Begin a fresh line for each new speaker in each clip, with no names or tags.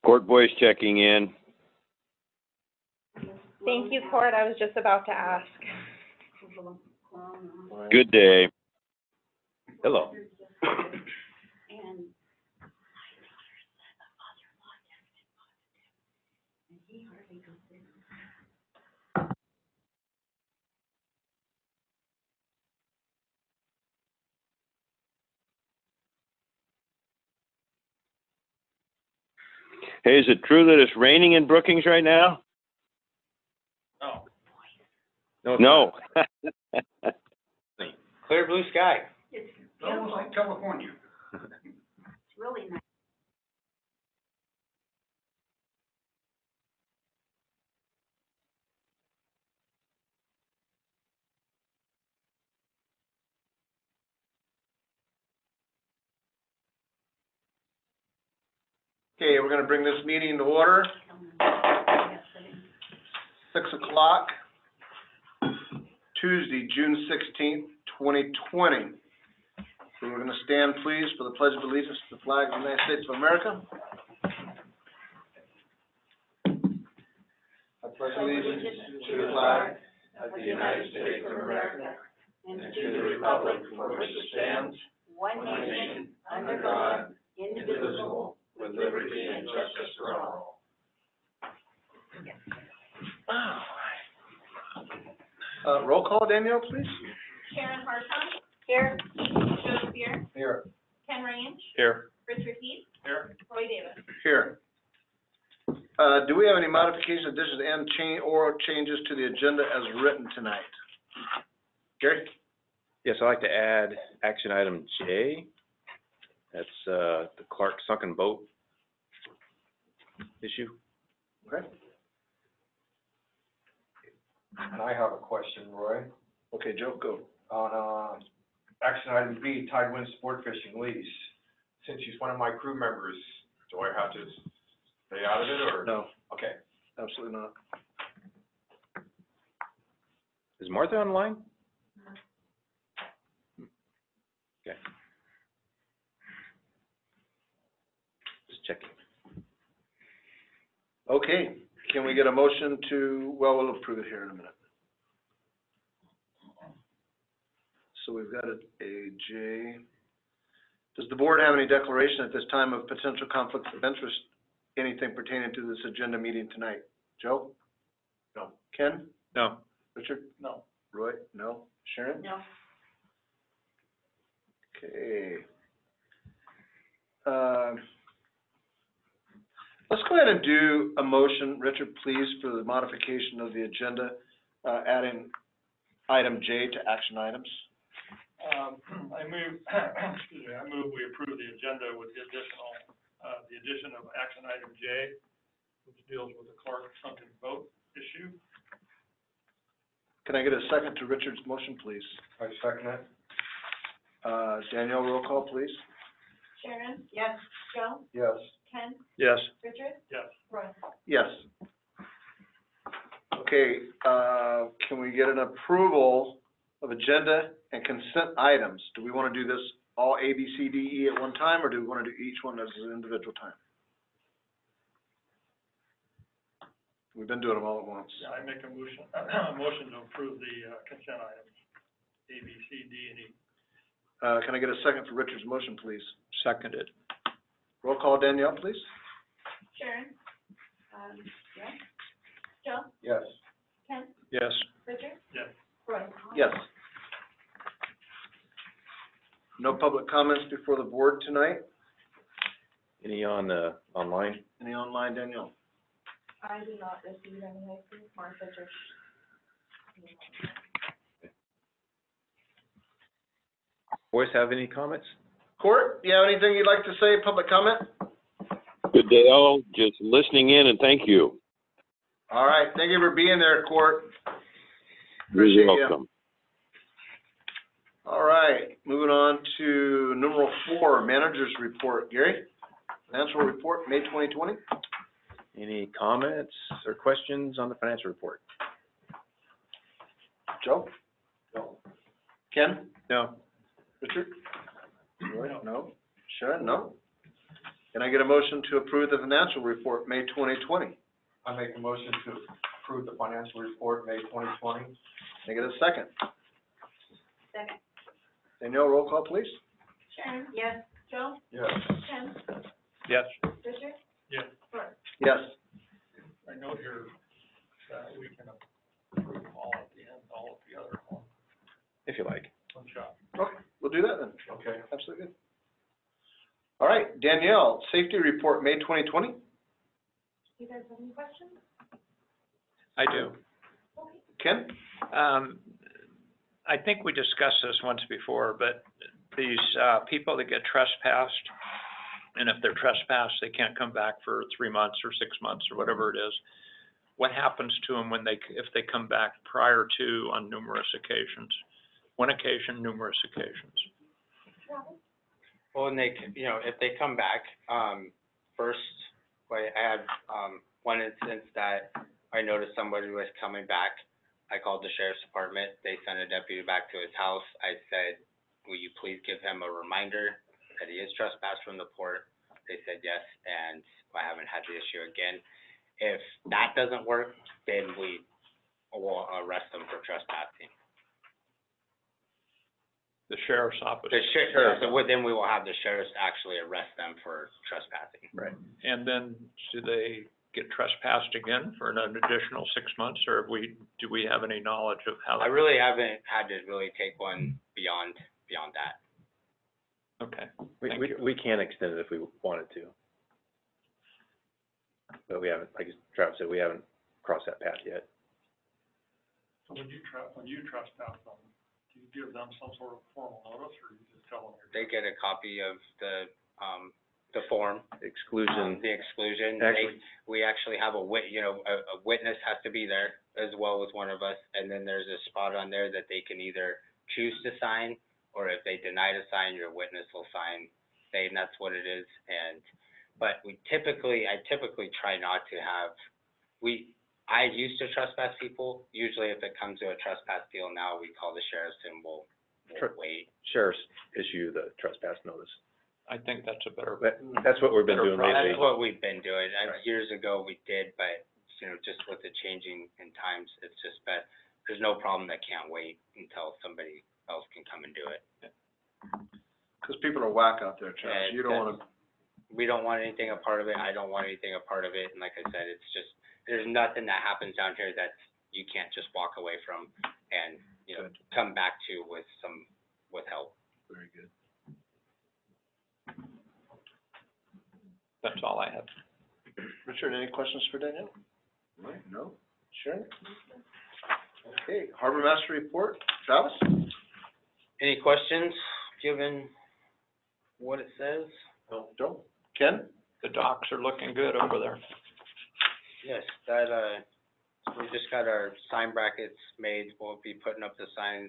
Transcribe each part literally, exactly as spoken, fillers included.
Court voice checking in.
Thank you, Court. I was just about to ask.
Good day. Hello. Hey, is it true that it's raining in Brookings right now?
No.
No.
Clear blue sky.
It's
Almost like California.
It's really nice.
Okay, we're gonna bring this meeting to order, six o'clock, Tuesday, June sixteenth, twenty twenty. So we're gonna stand, please, for the Pledge of Allegiance to the flag of the United States of America. I pledge allegiance to the flag of the United States of America and to the republic for which it stands,
One nation, under God, indivisible, with liberty and justice for all.
Uh, roll call, Danielle, please.
Sharon Hartog. Here. Joe Spear.
Here.
Ken Range.
Here.
Richard Heath.
Here.
Roy Davis.
Here. Uh, do we have any modifications, additions, and change, or changes to the agenda as written tonight? Gary?
Yes, I'd like to add action item J. That's, uh, the Clark sunken boat issue.
Okay.
And I have a question, Roy,
Okay, Joe, go.
on, uh, action item B, Tidewind Sport Fishing Lease. Since he's one of my crew members, do I have to stay out of it, or?
No,
Okay.
absolutely not.
Is Martha online? Okay. Just checking.
Okay, can we get a motion to, well, we'll approve it here in a minute. So we've got a, a J. Does the board have any declaration at this time of potential conflicts of interest, anything pertaining to this agenda meeting tonight? Joe?
No.
Ken?
No.
Richard?
No.
Roy? No. Sharon?
No.
Okay. Um, let's go ahead and do a motion, Richard, please, for the modification of the agenda, uh, adding item J to action items.
Um, I move, excuse me, I move we approve the agenda with the additional, uh, the addition of action item J, which deals with the Clark sunken boat issue.
Can I get a second to Richard's motion, please?
I second it.
Uh, Danielle, roll call, please.
Sharon.
Yes.
Joe.
Yes.
Ken.
Yes.
Richard.
Yes.
Roy.
Yes. Okay, uh, can we get an approval of agenda and consent items? Do we want to do this all A, B, C, D, E at one time, or do we want to do each one as an individual time? We've been doing them all at once.
Yeah, I make a motion, a motion to approve the, uh, consent items, A, B, C, D, and E.
Uh, can I get a second for Richard's motion, please?
Seconded.
Roll call, Danielle, please.
Sharon. Um, yes. Joe.
Yes.
Ken.
Yes.
Richard.
Yes.
Roy.
Yes. No public comments before the board tonight?
Any on, uh, online?
Any online, Danielle?
I did not receive any, I think Martha just.
Boys have any comments?
Court, you have anything you'd like to say, public comment?
Good day, all. Just listening in, and thank you.
All right, thank you for being there, Court.
You're
Appreciate you.
welcome.
All right, moving on to numeral four, manager's report. Gary, financial report, May twenty twenty.
Any comments or questions on the financial report?
Joe?
No.
Ken?
No.
Richard? Roy? No. Sharon? No. Can I get a motion to approve the financial report, May twenty twenty?
I make a motion to approve the financial report, May twenty twenty.
Can I get a second?
Second.
Danielle, roll call, please.
Sharon? Yes. Joe?
Yes.
Ken?
Yes.
Richard?
Yes.
Clark?
Yes.
I note here that we can approve them all at the end, all of the other one,
If you like.
one shot.
Okay, we'll do that then.
Okay.
Absolutely good. All right, Danielle, safety report, May twenty twenty?
You guys have any questions?
I do.
Ken?
Um, I think we discussed this once before, but these, uh, people that get trespassed, and if they're trespassed, they can't come back for three months or six months or whatever it is. What happens to them when they, if they come back prior to on numerous occasions? One occasion, numerous occasions.
Well, and they, c- you know, if they come back, um, first, I I had, um, one instance that I noticed somebody was coming back. I called the sheriff's department, they sent a deputy back to his house. I said, will you please give him a reminder that he is trespassed from the port? They said yes, and I haven't had the issue again. If that doesn't work, then we will arrest them for trespassing.
The sheriff's office.
The sheriff, yeah, so then we will have the sheriffs actually arrest them for trespassing.
Right.
And then do they get trespassed again for an additional six months, or have we, do we have any knowledge of how?
I really haven't had to really take one beyond, beyond that.
Okay,
We,
Thank
we,
you.
we can extend it if we wanted to. But we haven't, like Travis said, we haven't crossed that path yet.
So when you tra- when you trespass them, do you give them some sort of formal notice, or you just tell them you're?
They get a copy of the, um, the form, um,
Exclusion,
the exclusion.
Actually-
They, we actually have a wit, you know, a, a witness has to be there as well as one of us. And then there's a spot on there that they can either choose to sign, or if they deny to sign, your witness will sign, saying that's what it is. And, but we typically, I typically try not to have, we, I used to trespass people. Usually if it comes to a trespass deal now, we call the sheriffs and we'll, we'll
Sure.
wait.
sheriff's issue the trespass notice.
I think that's a better,
But that's what we've been
Better
doing
process.
lately.
That's what we've been doing. Uh,
Right.
Years ago, we did, but, you know, just with the changing in times, it's just that there's no problem that can't wait until somebody else can come and do it.
Because people are whack out there, Travis.
And
You don't wanna,
We don't want anything a part of it. I don't want anything a part of it. And like I said, it's just, there's nothing that happens down here that you can't just walk away from and, you know,
Good.
come back to with some, with help.
very good.
that's all I have.
Richard, any questions for Danielle? Right, no? Sharon? Okay, harbor master report, Travis?
Any questions, given what it says?
No. Joe? Ken?
The docks are looking good over there.
Yes, that, uh, we just got our sign brackets made. We'll be putting up the signs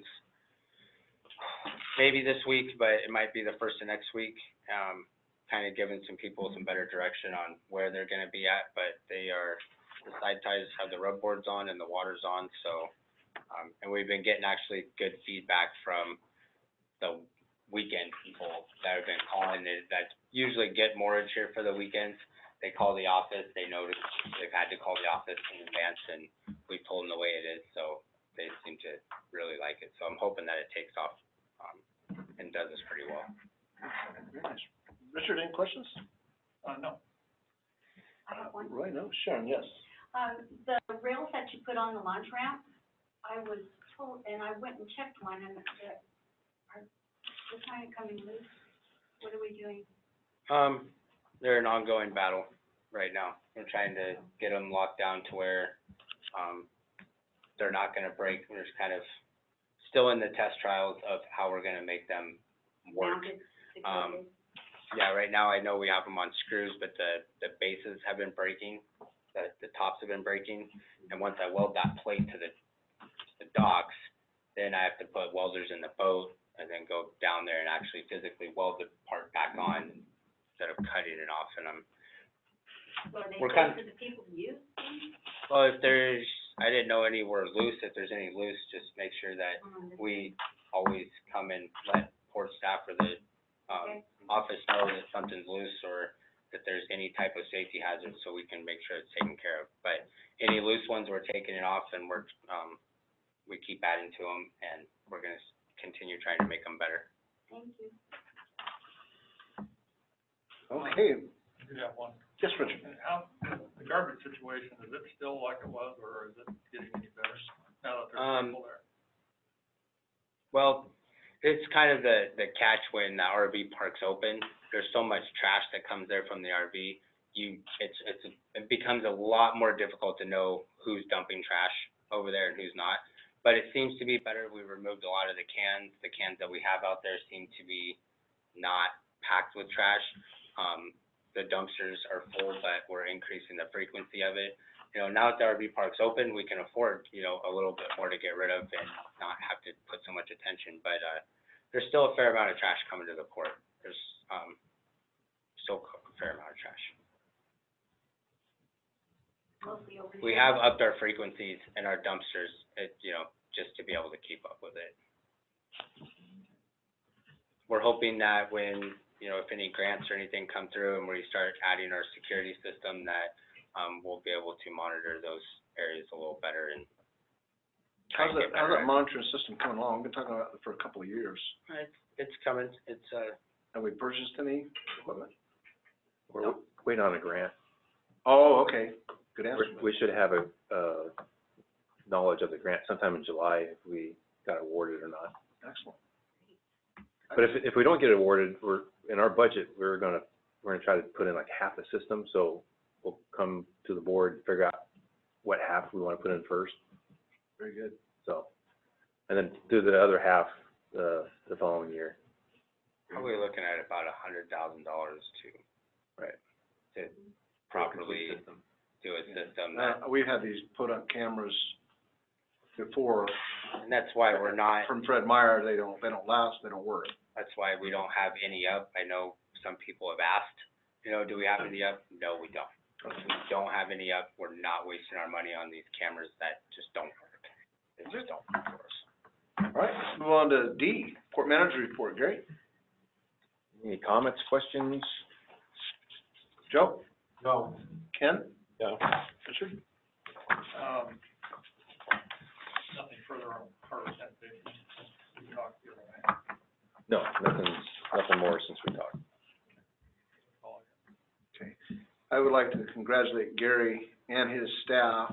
maybe this week, but it might be the first of next week. Um, kind of giving some people some better direction on where they're gonna be at, but they are, the side ties have the rub boards on and the water's on, so, um, and we've been getting actually good feedback from the weekend people that have been calling it, that usually get mortgage here for the weekends. They call the office, they notice, they've had to call the office in advance, and we've told them the way it is, so they seem to really like it. So I'm hoping that it takes off, um, and does this pretty well.
Very nice. Richard, any questions?
Uh, no.
I have one.
Roy, no? Sharon, yes.
Um, the rails that you put on the launch ramp, I was told, and I went and checked one, and they're, are, they're kind of coming loose. What are we doing?
Um, they're an ongoing battle right now. We're trying to get them locked down to where, um, they're not gonna break. We're just kind of still in the test trials of how we're gonna make them work.
Mounted
Um,
securely?
Yeah, right now I know we have them on screws, but the, the bases have been breaking, the, the tops have been breaking. And once I weld that plate to the, the docks, then I have to put welders in the boat and then go down there and actually physically weld the part back on instead of cutting it off. And I'm,
So are they
we're
close
kind-
to the people to use?
well, if there's, I didn't know any were loose. If there's any loose, just make sure that
Um, this-
we always come and let port staff or the, um,
Okay.
office know that something's loose or that there's any type of safety hazard, so we can make sure it's taken care of. But any loose ones, we're taking it off, and we're, um, we keep adding to them, and we're gonna s- continue trying to make them better.
Thank you.
Okay,
I do have one.
yes, Richard.
And how, the garbage situation, is it still like it was, or is it getting any better now that there's
Um,
people there?
Well, it's kind of the, the catch when the R V park's open. There's so much trash that comes there from the R V. You, it's, it's, it becomes a lot more difficult to know who's dumping trash over there and who's not. But it seems to be better. We removed a lot of the cans. The cans that we have out there seem to be not packed with trash. Um, the dumpsters are full, but we're increasing the frequency of it. You know, now that the R V park's open, we can afford, you know, a little bit more to get rid of and not have to put so much attention. But, uh, there's still a fair amount of trash coming to the port. There's, um, still a fair amount of trash.
Mostly over
We
here.
have upped our frequencies in our dumpsters, it, you know, just to be able to keep up with it. We're hoping that when, you know, if any grants or anything come through and we start adding our security system, that, um, we'll be able to monitor those areas a little better and try
How's
and
that,
get better
how's that
at it.
monitoring system coming along? We've been talking about it for a couple of years.
It's, it's coming, it's, uh,
Have we purchased any equipment?
We're waiting on a grant.
Oh, okay, good answer.
We're- We should have a, uh, knowledge of the grant sometime in July if we got awarded or not.
Excellent.
But if, if we don't get awarded, we're, in our budget, we're gonna, we're gonna try to put in like half the system, so we'll come to the board and figure out what half we wanna put in first,
Very good.
so. And then do the other half, uh, the following year.
probably looking at about a hundred thousand dollars to,
Right.
to properly
Complete system.
do a system that,
Uh, we've had these put up cameras before
and that's why we're not,
from Fred Meyer. They don't, they don't last, they don't work.
that's why we don't have any up. I know some people have asked, you know, do we have any up? No, we don't. If we don't have any up, we're not wasting our money on these cameras that just don't work. They just don't work for us.
All right, let's move on to D, Port Manager Report. Gary?
Any comments, questions?
Joe?
No.
Ken?
No.
Richard?
Um, nothing further on our sanitation, we talked the other night.
No, nothing, nothing more since we talked.
All
I would like to congratulate Gary and his staff.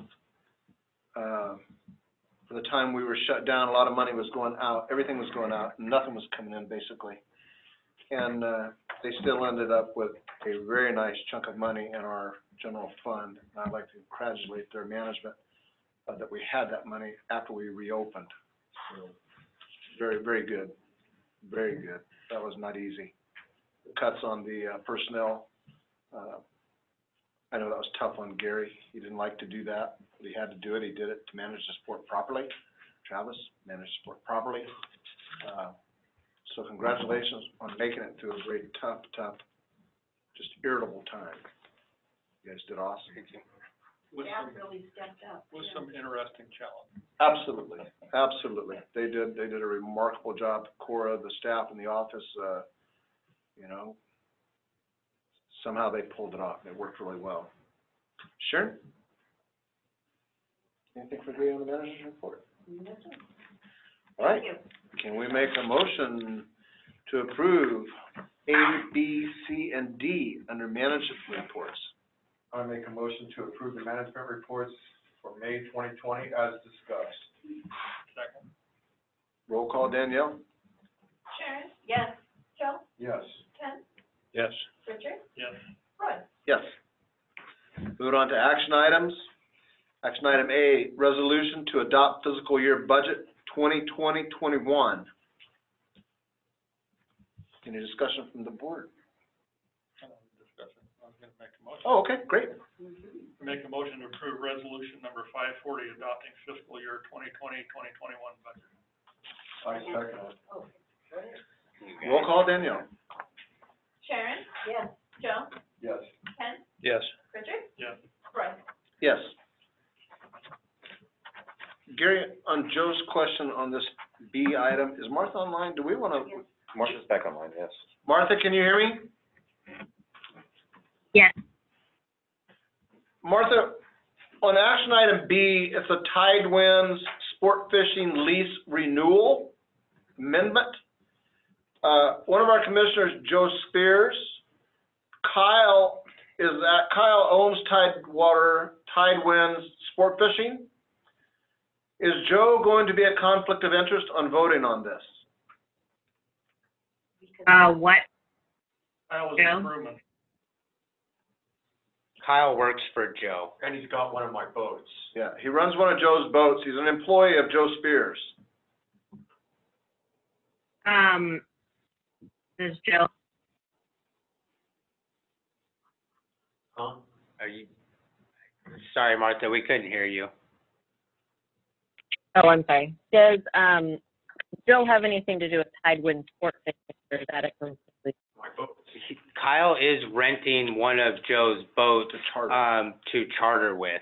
Uh, for the time we were shut down, a lot of money was going out, everything was going out, and nothing was coming in, basically. And, uh, they still ended up with a very nice chunk of money in our general fund. And I'd like to congratulate their management, uh, that we had that money after we reopened. So, very, very good, very good. That was not easy. Cuts on the, uh, personnel, uh, I know that was tough on Gary. He didn't like to do that, but he had to do it. He did it to manage the sport properly. Travis managed the sport properly. Uh, so congratulations on making it through a very tough, tough, just irritable time. You guys did awesome.
Thank you.
With
Staff
some,
really stepped up.
with
yeah.
some interesting challenge.
Absolutely, absolutely. They did, they did a remarkable job. Cora, the staff in the office, uh, you know, somehow they pulled it off. It worked really well. Sharon? Anything for Gary on the manager's report?
Yes, sir.
All right.
Thank you.
Can we make a motion to approve A, B, C, and D under management reports?
I make a motion to approve the management reports for May twenty twenty as discussed.
Second.
Roll call, Danielle?
Sharon? Yes. Joe?
Yes.
Ken?
Yes.
Richard?
Yes.
Roy?
Yes. Moving on to action items. Action item A, resolution to adopt fiscal year budget twenty twenty twenty-one. Any discussion from the board?
Uh, discussion, I was gonna make a motion.
Oh, okay, great.
Make a motion to approve resolution number five forty, adopting fiscal year twenty twenty, twenty twenty-one budget.
I second it.
Oh, go ahead.
You
Roll
guys-
call, Danielle?
Sharon? Yes. Joe?
Yes.
Ken?
Yes.
Richard?
Yes.
Roy?
Yes. Gary, on Joe's question on this B item, is Martha online? Do we wanna,
Martha's back online, yes.
Martha, can you hear me?
Yes.
Martha, on action item B, it's a Tidewinds sport fishing lease renewal amendment. Uh, one of our commissioners, Joe Spears, Kyle, is that, Kyle owns Tidewater, Tidewinds Sport Fishing. Is Joe going to be a conflict of interest on voting on this?
Uh, what?
Kyle is
Joe?
improvement.
Kyle works for Joe.
And he's got one of my boats.
Yeah, he runs one of Joe's boats. He's an employee of Joe Spears.
Um, this is Joe.
Huh?
Are you, sorry, Martha, we couldn't hear you.
Oh, I'm sorry. Does, um, Joe have anything to do with Tidewind Sport Fishing, or is that a completely?
My boats.
He- Kyle is renting one of Joe's boats,
To charter.
um, to charter with.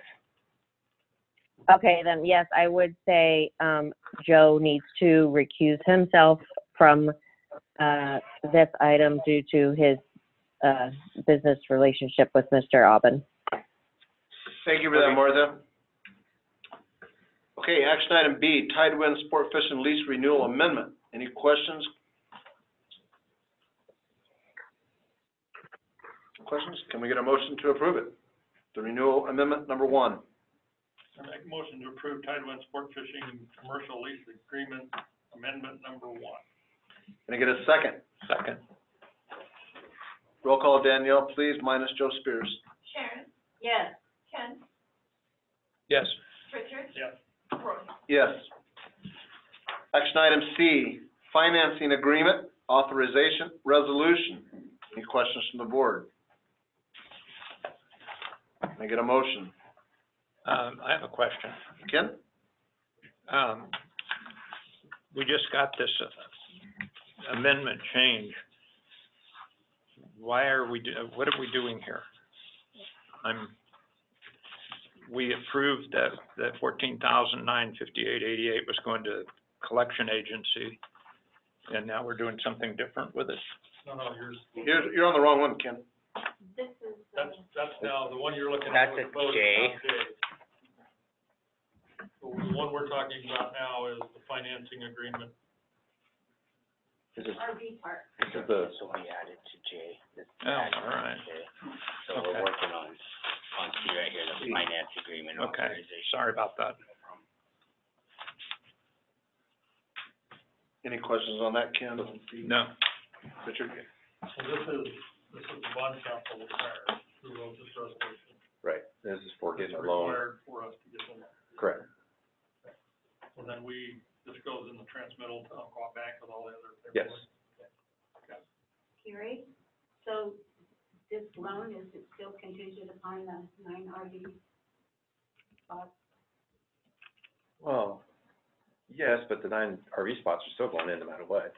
Okay, then, yes, I would say, um, Joe needs to recuse himself from, uh, this item due to his, uh, business relationship with Mister Aubin.
Thank you for that, Martha. Okay, action item B, Tidewind Sport Fishing Lease Renewal Amendment. Any questions? Questions? Can we get a motion to approve it? The renewal amendment number one.
I make a motion to approve Tidewind Sport Fishing Commercial Lease Agreement Amendment Number One.
Can I get a second?
Second.
Roll call, Danielle, please, minus Joe Spears.
Sharon? Yes. Ken?
Yes.
Richard?
Yes.
Roy?
Yes. Action item C, financing agreement, authorization, resolution. Any questions from the board? Can I get a motion?
Um, I have a question.
Ken?
Um, we just got this uh, amendment change. Why are we, do- what are we doing here? I'm, we approved that, that fourteen thousand nine fifty-eight eighty-eight was going to collection agency, and now we're doing something different with it?
No, no, yours,
You're, you're on the wrong one, Ken.
This is, uh,
that's, that's now, the one you're looking at
That's
with
a
the boat is
J.
now J. So the one we're talking about now is the financing agreement.
This is,
R V park.
this is the,
So we added to J. This is
Oh,
added
all right.
to J. So
Okay.
we're working on, on C right here, the finance agreement
Okay,
authorization.
sorry about that.
Any questions on that, Ken?
No.
Richard?
So this is, this is the bond council required, who wrote this resolution.
right, this is for
It's
getting a loan.
required for us to get the loan.
Correct.
So then we, this goes in the transmittal to Umpqua Bank with all the other
Yes.
paperwork.
Carrie, so this loan, is it still contingent upon the nine R V spots?
Well, yes, but the nine R V spots are still going in no matter what.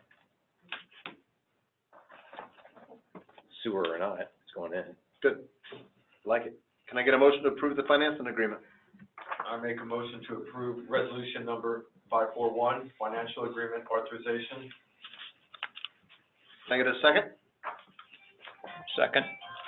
Sewer or not, it's going in.
Good. Like it. Can I get a motion to approve the financing agreement?
I make a motion to approve resolution number five four one, financial agreement authorization.
Can I get a second?
Second?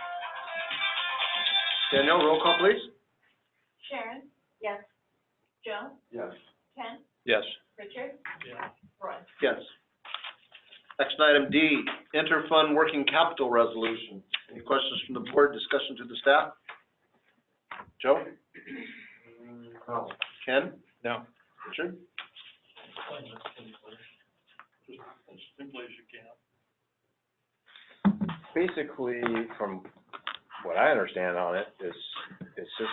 Danielle, roll call, please.
Sharon? Yes. Joe?
Yes.
Ken?
Yes.
Richard?
Yeah.
Roy?
Yes. Action item D, interfund working capital resolution. Any questions from the board, discussion to the staff? Joe?
No.
Ken?
No.
Richard?
Explain this simply, just as simply as you can.
Basically, from what I understand on it, is, it's just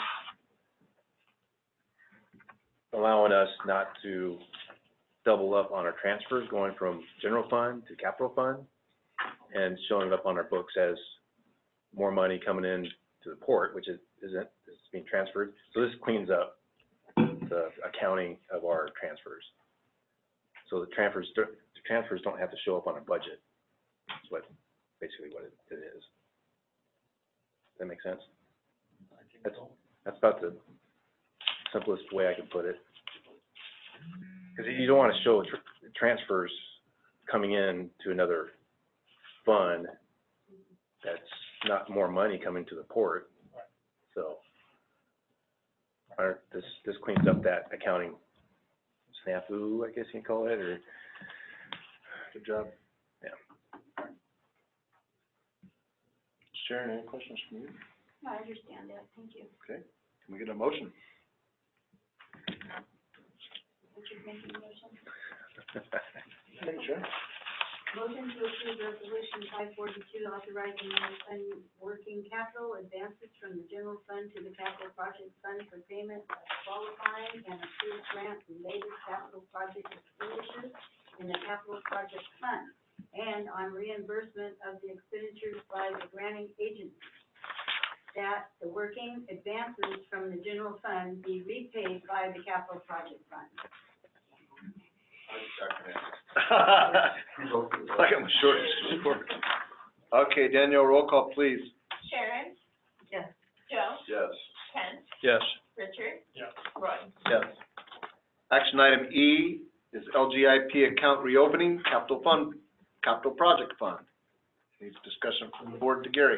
allowing us not to double up on our transfers going from general fund to capital fund, and showing it up on our books as more money coming in to the port, which is, isn't, is being transferred. So this cleans up the accounting of our transfers. So the transfers, the transfers don't have to show up on our budget. That's what, basically what it, it is. Does that make sense?
I think
That's,
so.
that's about the simplest way I can put it. Because you don't want to show tr- transfers coming in to another fund that's not more money coming to the port.
Right.
So, our, this, this cleans up that accounting snafu, I guess you can call it, or,
Good job.
yeah.
Sharon, any questions from you?
No, I understand that, thank you.
Okay, can we get a motion?
Richard making a motion.
Thanks, Sharon.
Motion to approve resolution five forty-two, authorizing general fund working capital advances from the general fund to the capital project fund for payment of qualifying and approved grant related capital project expenditures in the capital project fund, and on reimbursement of the expenditures by the granting agency, that the working advances from the general fund be repaid by the capital project fund.
I got my short and sweet. Okay, Danielle, roll call, please.
Sharon?
Yes.
Joe?
Yes.
Ken?
Yes.
Richard?
Yeah.
Roy?
Yes. Action item E is L G I P account reopening, capital fund, capital project fund. Any discussion from the board to Gary?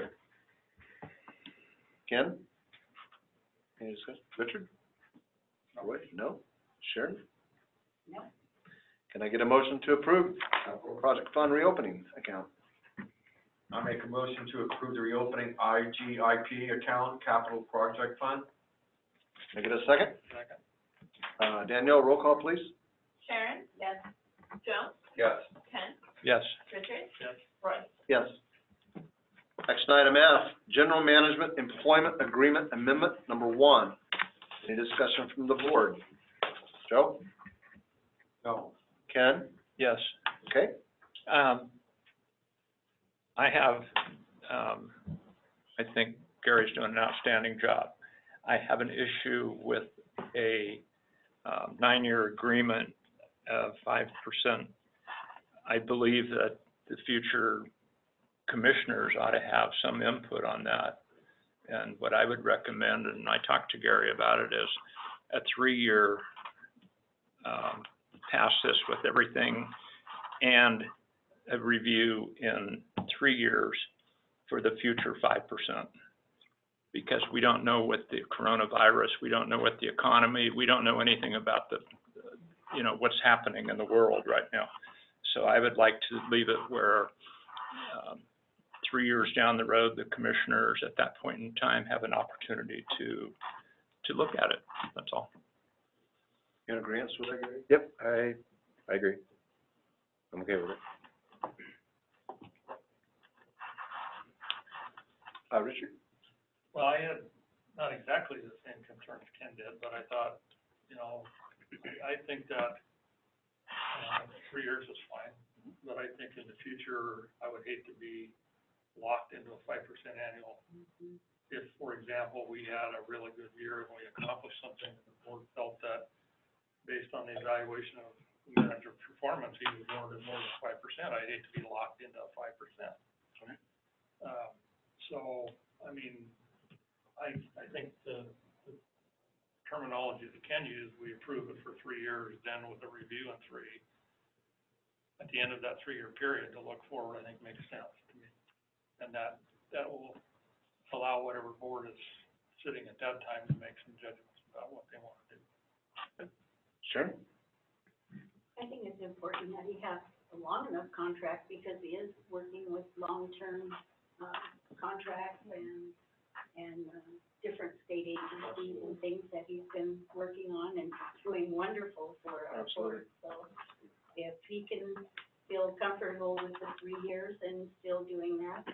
Ken? Any discussion? Richard? Roy? No? Sharon?
No.
Can I get a motion to approve capital project fund reopening account?
I make a motion to approve the reopening I G I P account, capital project fund.
Can I get a second?
Second.
Uh, Danielle, roll call, please.
Sharon? Yes. Joe?
Yes.
Ken?
Yes.
Richard?
Yes.
Roy?
Yes. Action item F, general management employment agreement amendment number one. Any discussion from the board? Joe?
No.
Ken?
Yes.
Okay.
Um, I have, um, I think Gary's doing an outstanding job. I have an issue with a, um, nine-year agreement of five percent. I believe that the future commissioners ought to have some input on that. And what I would recommend, and I talked to Gary about it, is a three-year, um, pass this with everything, and a review in three years for the future five percent. Because we don't know what the coronavirus, we don't know what the economy, we don't know anything about the, you know, what's happening in the world right now. So I would like to leave it where, um, three years down the road, the commissioners at that point in time have an opportunity to, to look at it, that's all.
You in agreement with that, Gary?
Yep, I, I agree. I'm okay with it.
Uh, Richard?
Well, I had not exactly the same concerns Ken did, but I thought, you know, I think that, uh, three years is fine. But I think in the future, I would hate to be locked into a five percent annual. If, for example, we had a really good year and we accomplished something, and the board felt that based on the evaluation of manager performance, he was more than, more than five percent, I'd hate to be locked into a five percent. Um, so, I mean, I, I think the, the terminology that Ken used, we approve it for three years, then with a review in three. At the end of that three-year period to look forward, I think makes sense to me. And that, that will allow whatever board is sitting at that time to make some judgments about what they want to do.
Sure.
I think it's important that he has a long enough contract because he is working with long-term, uh, contracts and, and, uh, different state agencies and things that he's been working on and doing wonderful for our board. So if he can feel comfortable with the three years and still doing that.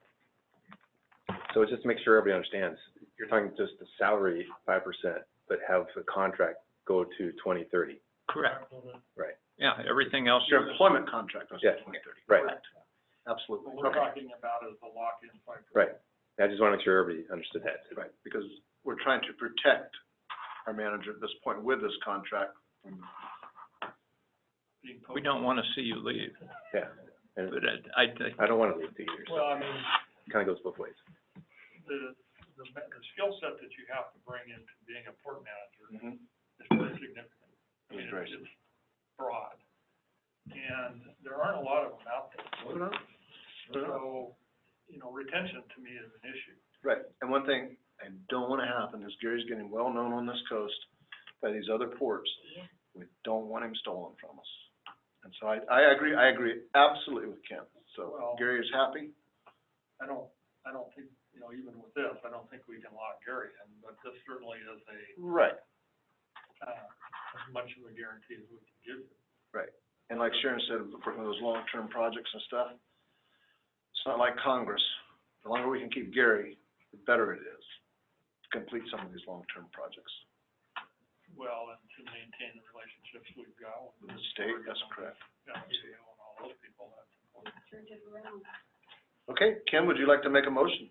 So just to make sure everybody understands, you're talking just the salary five percent, but have the contract go to twenty thirty.
Correct.
Right.
Yeah, everything else.
Your employment contract was
Yeah,
twenty thirty.
right.
Correct. Absolutely.
What we're
Okay.
talking about is the lock-in five percent.
Right. I just want to make sure everybody understood that.
Right, because we're trying to protect our manager at this point with this contract from
Being
We
posted.
don't want to see you leave,
Yeah. And
but I, I think,
I don't want to leave two years.
Well, I mean,
Kind of goes both ways.
the, the, ma- the skill set that you have to bring into being a port manager
Mhm.
is very significant. I mean,
It's very
it's it's broad. And there aren't a lot of them out there.
Moving on. Moving on.
So, you know, retention to me is an issue.
Right, and one thing I don't wanna happen is Gary's getting well-known on this coast by these other ports. We don't want him stolen from us. And so I, I agree, I agree absolutely with Ken. So
Well-
Gary is happy.
I don't, I don't think, you know, even with this, I don't think we can lock Gary in, but this certainly is a,
Right.
uh, as much of a guarantee as we can give you.
Right, and like Sharon said, working with those long-term projects and stuff, it's not like Congress. The longer we can keep Gary, the better it is to complete some of these long-term projects.
Well, and to maintain the relationships we've got with
The state, that's correct.
Yeah, E A O and all those people, that's important.
Turned it around.
Okay, Ken, would you like to make a motion?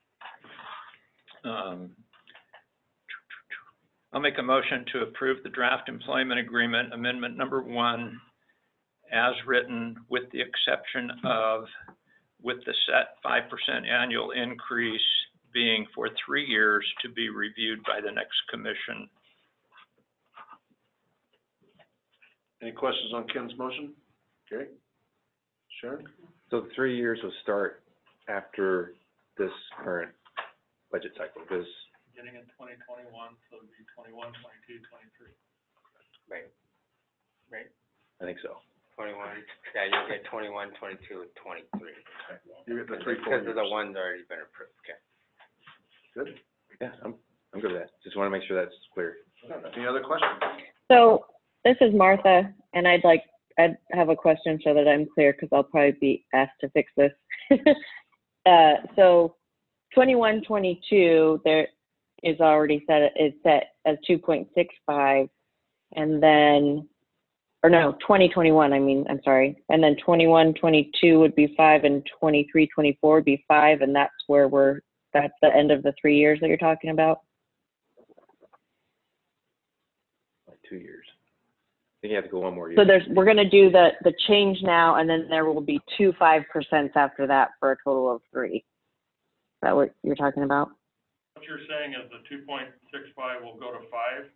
Um, I'll make a motion to approve the draft employment agreement amendment number one as written, with the exception of, with the set five percent annual increase being for three years to be reviewed by the next commission.
Any questions on Ken's motion? Gary? Sharon?
So the three years will start after this current budget cycle, because
Beginning in twenty twenty-one, so it'd be twenty-one, twenty-two, twenty-three.
Right, right,
I think so.
twenty-one, yeah, you'll get twenty-one, twenty-two, and twenty-three.
You get the three, four
Because
years.
of the ones already been approved, okay.
Good.
Yeah, I'm, I'm good with that. Just wanna make sure that's clear.
Any other questions?
So this is Martha, and I'd like, I'd have a question so that I'm clear, because I'll probably be asked to fix this. Uh, so twenty-one, twenty-two, there is already set, it's set as two point six five, and then, or no, twenty, twenty-one, I mean, I'm sorry. And then twenty-one, twenty-two would be five, and twenty-three, twenty-four would be five, and that's where we're, that's the end of the three years that you're talking about?
Like two years. I think you have to go one more year.
So there's, we're gonna do the, the change now, and then there will be two five percents after that for a total of three. Is that what you're talking about?
What you're saying is the two point six five will go to five?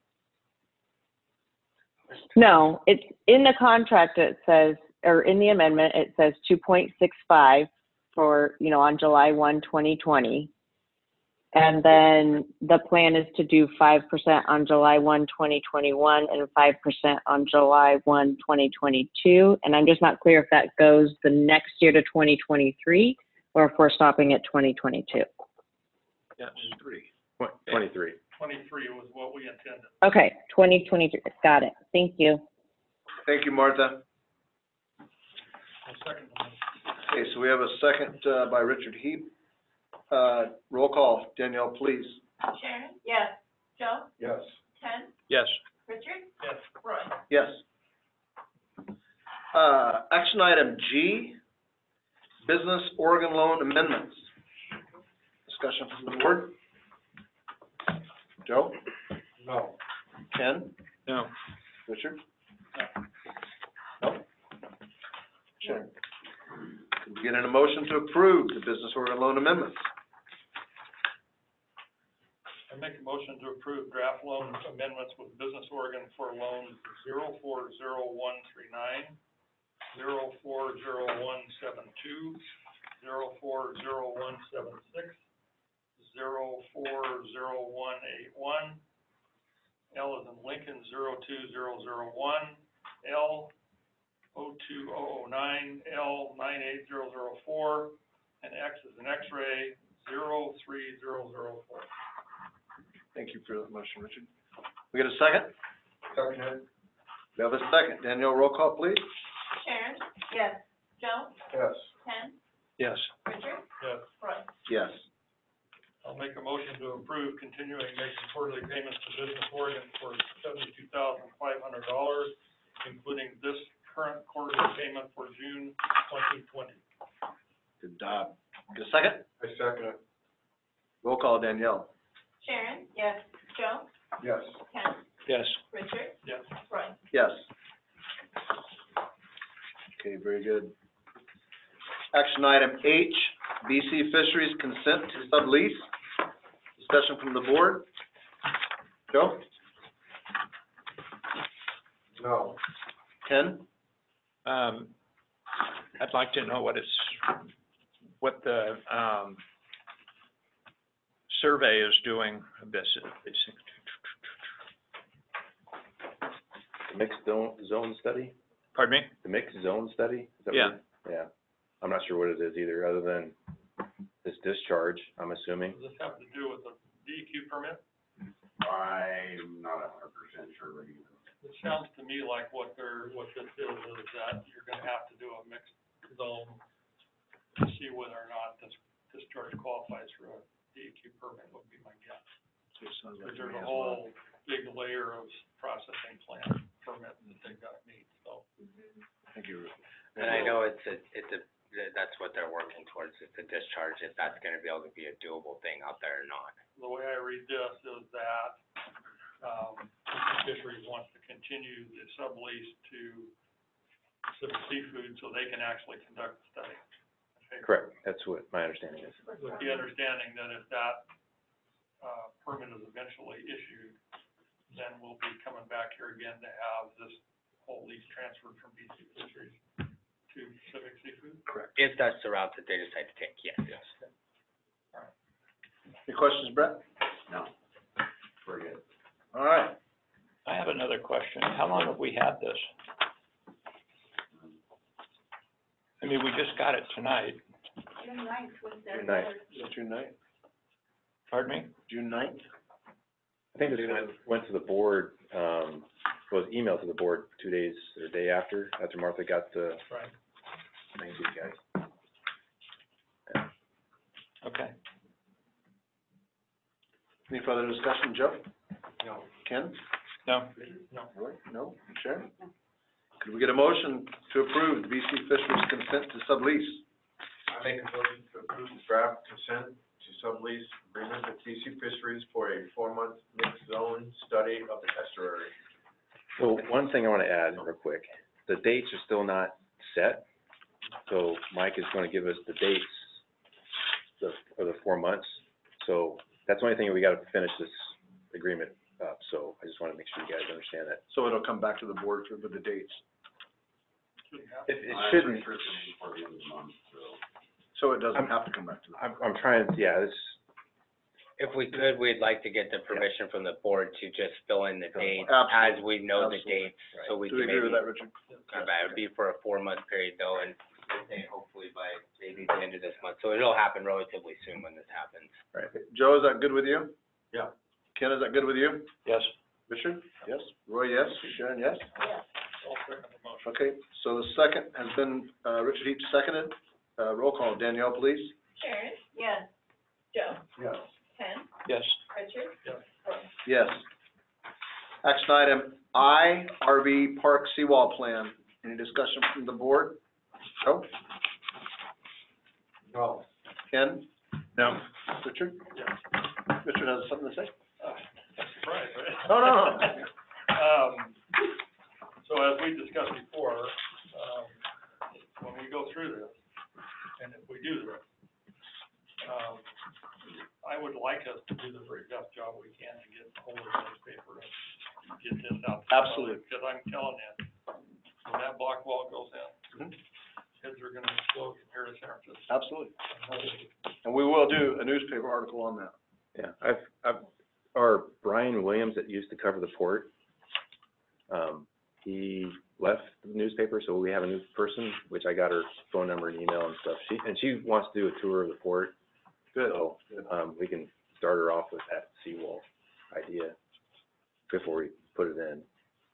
No, it's in the contract, it says, or in the amendment, it says two point six five for, you know, on July one, twenty twenty. And then the plan is to do five percent on July one, twenty twenty-one, and five percent on July one, twenty twenty-two. And I'm just not clear if that goes the next year to twenty twenty-three, or if we're stopping at twenty twenty-two.
Yes.
Three.
Twen- Twenty-three.
Twenty-three was what we intended.
Okay, twenty twenty-three, got it. Thank you.
Thank you, Martha.
I'll second the motion.
Okay, so we have a second, uh, by Richard Heap. Uh, roll call. Danielle, please.
Sharon? Yes. Joe?
Yes.
Ken?
Yes.
Richard?
Yes.
Roy?
Yes. Uh, action item G, business Oregon loan amendments. Discussion from the board. Joe?
No.
Ken?
No.
Richard? No? Sharon? Can we get an emotion to approve the business Oregon loan amendments?
I make a motion to approve draft loan amendments with Business Oregon for loans zero four zero one three nine, zero four zero one seven two, zero four zero one seven six, zero four zero one eight one, L as in Lincoln, zero two zero zero one, L O two oh oh nine, L nine eight zero zero four, and X as in X-ray, zero three zero zero four.
Thank you for that motion, Richard. We get a second?
Second.
We have a second. Danielle, roll call, please.
Sharon?
Yes.
Joe?
Yes.
Ken?
Yes.
Richard?
Yes.
Roy?
Yes.
I'll make a motion to approve continuing making quarterly payments to Business Oregon for seventy-two thousand five hundred dollars, including this current quarterly payment for June twenty twenty.
Good job. Get a second?
I second it.
Roll call, Danielle.
Sharon? Yes. Joe?
Yes.
Ken?
Yes.
Richard?
Yes.
Roy?
Yes. Okay, very good. Action item H, B C Fisheries consent to sublease. Discussion from the board. Joe?
No.
Ken?
Um, I'd like to know what it's what the, um, survey is doing, this, basic.
The mixed zone, zone study,
Pardon me?
the mixed zone study? Is that what
Yeah.
it- Yeah, I'm not sure what it is either, other than this discharge, I'm assuming.
Does this have to do with the D E Q permit?
I'm not a hundred percent sure, but you
It sounds to me like what they're, what this is, is that you're gonna have to do a mixed zone to see whether or not this discharge qualifies for a D E Q permit, would be my guess. Because there's a whole big layer of processing plant permit that they've got to meet, so.
Thank you.
And I know it's a, it's a, that's what they're working towards, is the discharge, if that's gonna be able to be a doable thing out there or not.
The way I read this is that, um, Fisheries wants to continue the sublease to Pacific Seafood so they can actually conduct the study. Okay?
Correct, that's what my understanding is.
With the understanding that if that, uh, permit is eventually issued, then we'll be coming back here again to have this whole lease transferred from B C Fisheries to Pacific Seafood.
Correct.
If that's the route that they decide to take, yes.
Yes.
Any questions, Brett?
No. We're good.
All right.
I have another question. How long have we had this? I mean, we just got it tonight.
June ninth was their.
June ninth.
Is that June ninth?
Pardon me?
June ninth?
I think this went, went to the board, um, was emailed to the board two days or day after, after Martha got the,
Right.
thank you guys.
Okay.
Any further discussion, Joe?
No.
Ken?
No?
No.
Roy? No? Sharon? Could we get a motion to approve the B C Fisheries consent to sublease?
I make a motion to approve the draft consent to sublease agreement with B C Fisheries for a four-month mixed zone study of the estuary.
So one thing I wanna add real quick, the dates are still not set, so Mike is gonna give us the dates the, for the four months. So that's the only thing, we gotta finish this agreement up, so I just wanna make sure you guys understand that.
So it'll come back to the board for, with the dates.
Shouldn't happen.
It, it shouldn't,
So it doesn't have to come back to the.
I'm, I'm trying, yeah, it's,
If we could, we'd like to get the permission from the board to just fill in the dates
Absolutely.
as we know the
Absolutely.
dates, so we
Do we
can
agree
maybe,
with that, Richard?
uh, it would be for a four-month period though, and I'd say hopefully by maybe the end of this month, so it'll happen relatively soon when this happens.
Right. Joe, is that good with you?
Yeah.
Ken, is that good with you?
Yes.
Richard? Yes. Roy, yes. Sharon, yes?
Yes.
I'll second the motion.
Okay, so the second has been, uh, Richard Heap seconded. Uh, roll call, Danielle, please.
Sharon,
Yes.
Joe,
Yes.
Ken,
Yes.
Richard,
Yes.
Roy.
Yes. Action item I, R V Park Seawall Plan. Any discussion from the board? Joe?
No.
Ken?
No.
Richard?
Yes.
Richard has something to say?
Uh, Right, right?
No, no, no.
Um, so as we discussed before, um, when we go through this, and if we do this, um, I would like us to do the very best job we can to get hold of this paper and get this out.
Absolutely.
Because I'm telling you, when that block wall goes in,
Mhm.
kids are gonna explode from here to San Francisco.
Absolutely. And we will do a newspaper article on that.
yeah, I've, I've, our Brian Williams that used to cover the port, um, he left the newspaper, so we have a new person, which I got her phone number and email and stuff. She, and she wants to do a tour of the port.
Good.
So, um, we can start her off with that seawall idea before we put it in.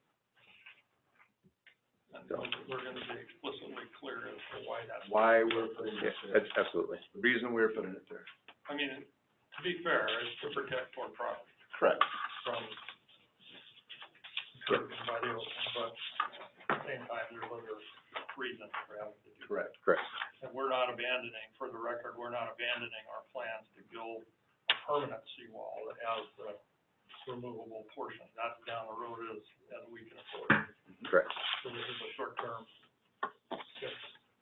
And we're gonna be explicitly clear as to why that's.
Why we're putting
Yeah,
this there.
that's absolutely.
The reason we're putting it there.
I mean, to be fair, it's to protect port property
Correct.
from intrusion by the ocean, but at the same time, there's other reasons for having to do.
Correct.
Correct.
And we're not abandoning, for the record, we're not abandoning our plans to build a permanent seawall that has the removable portion. That's down the road as, as we can afford.
Correct.
So this is a short-term fix.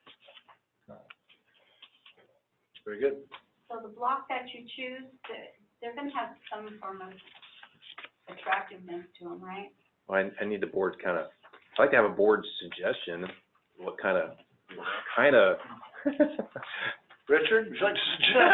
Very good.
So the block that you choose, they're, they're gonna have some form of attractiveness to them, right?
Well, I, I need the board kind of, I'd like to have a board suggestion, what kind of, kind of,
Richard, would you like to?